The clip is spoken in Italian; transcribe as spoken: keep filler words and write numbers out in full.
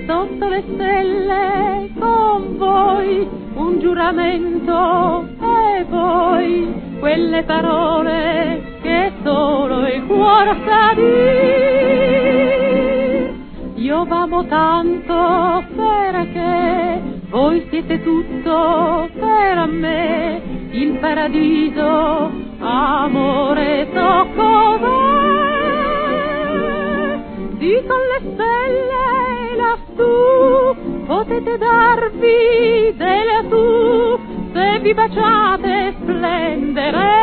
sotto le stelle con voi, un giuramento e poi quelle parole che solo il cuore sa dir. Io v'amo tanto perché voi siete tutto per me, il paradiso, amore, tocco dico le stelle lassù, potete darvi delle tu, se vi baciate splenderete.